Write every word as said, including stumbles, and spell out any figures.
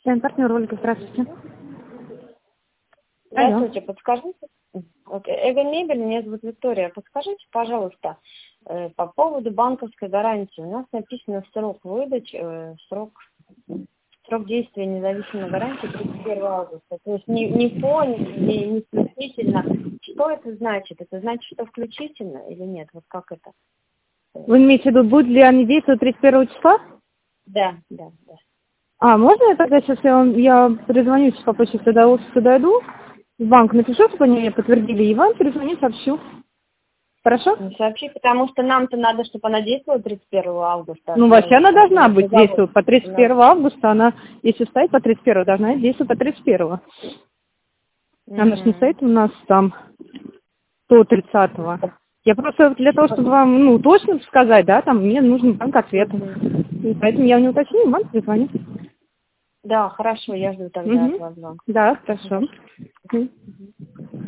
Партнер ролика, здравствуйте. Здравствуйте, подскажите. Вот, Эго Мебель, меня зовут Виктория. Подскажите, пожалуйста, э, по поводу банковской гарантии. У нас написано срок выдачи, э, срок, срок действия независимой гарантии тридцать первого августа. То есть не, не по, не, не включительно. Что это значит? Это значит, что включительно или нет? Вот как это? Вы имеете в виду, будут ли они действовать тридцать первого числа? Да, да, да. А, можно я тогда сейчас, я, вам, я перезвоню по почте, когда офису дойду, в банк напишу, чтобы они мне подтвердили, и вам перезвоню, сообщу. Хорошо? Ну, сообщи, потому что нам-то надо, чтобы она действовала тридцать первого августа. Ну, вообще она должна быть действовать по тридцать первого августа, она, если стоит по тридцать первого, должна действовать по тридцать первого. Она же не стоит у нас там до тридцатого. Я просто для того, чтобы вам, ну, точно сказать, да, там мне нужен банк ответа. И поэтому я не уточню, банк перезвонит. Да, хорошо, я жду тогда Угу. от вас звонка. Да, хорошо. Угу.